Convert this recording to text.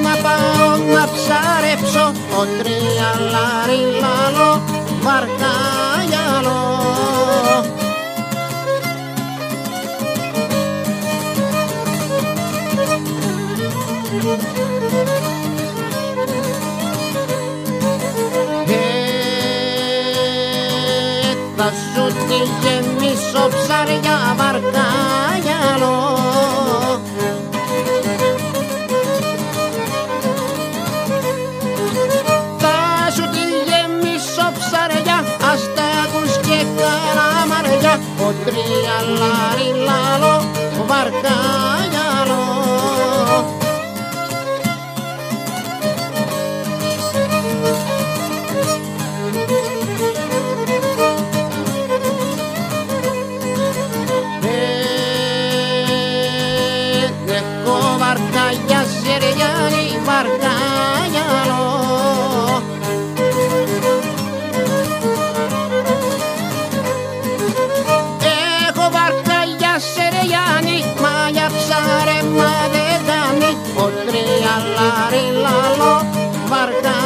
να πάω να ψαρέψω το τριαλάρι λάλο βαρκάγιαλο. Θα σου τη γεμίσω ψαριά βαρκάγιαλο. Θα σου τη γεμίσω ψαριά αστέγους και καραμαριά, ο τριαλάρι λάλο βαρκάγιαλο. Βαρκάγια Σεριάννη βαρκάγιαλο. Έχω βαρκάγια Σεριάννη, μα για ψάρεμα δεν κάνει, ο τριαλάρι λάλο βαρκάγιαλο.